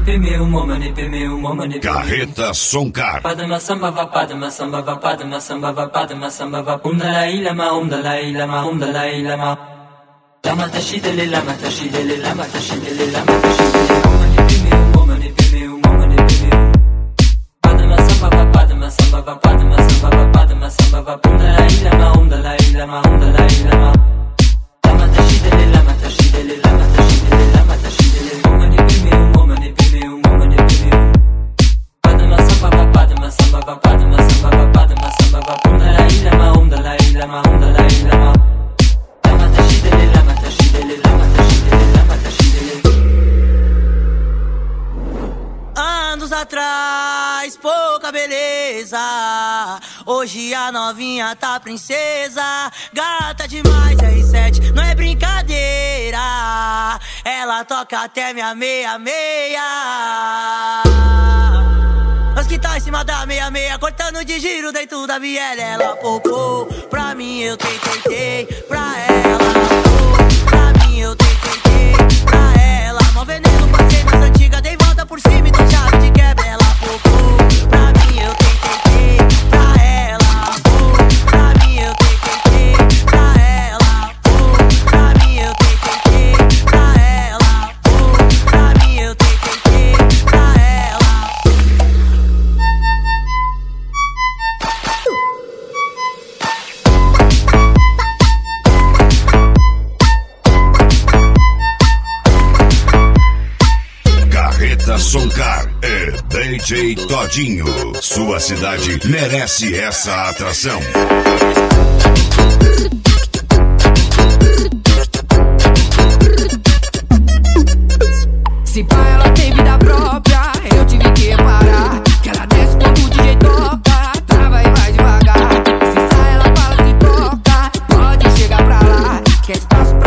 Carreta Soncar. Padma samba va padma samba va padma samba va padma samba va Dalai Lama Dalai Lama Dalai Lama Lama tashidele lama tashidele lama tashidele lama tashidele Momani pimeu Padma samba va padma samba va padma samba va padma samba va Dalai Lama Dalai Lama Dalai Lama Lama tashidele lama tashidele lama tashidele lama tashidele Momani pimeu Padma samba va padma samba va padma samba va padma samba va Dalai Lama Dalai Lama Dalai Lama Lama tashidele lama tashidele lama tashidele lama tashidele. Anos atrás, pouca beleza. Hoje a novinha tá princesa. Gata demais, R7, não é brincadeira. Ela toca até minha meia-meia. Nós que tá em cima da meia-meia, cortando de giro dentro da viela. Ela popou, pra mim eu tentei, pra ela popou. Pra mim eu tentei, pra ela. Mó veneno, passei nas antigas, dei volta por cima e tô chave de quebra. Ela popou, pra mim eu tentei, pra ela popou. Pra mim eu tentei, pra ela popou. Pra mim eu tentei, pra ela popou. Pra mim eu tentei, pra ela. Carreta Soncar é DJ Todinho. Sua cidade merece essa atração. Se pá, ela tem vida própria, eu tive que reparar que ela desce quando o DJ toca, trava e vai devagar. Se sai, ela fala, se toca, pode chegar pra lá, que é espaço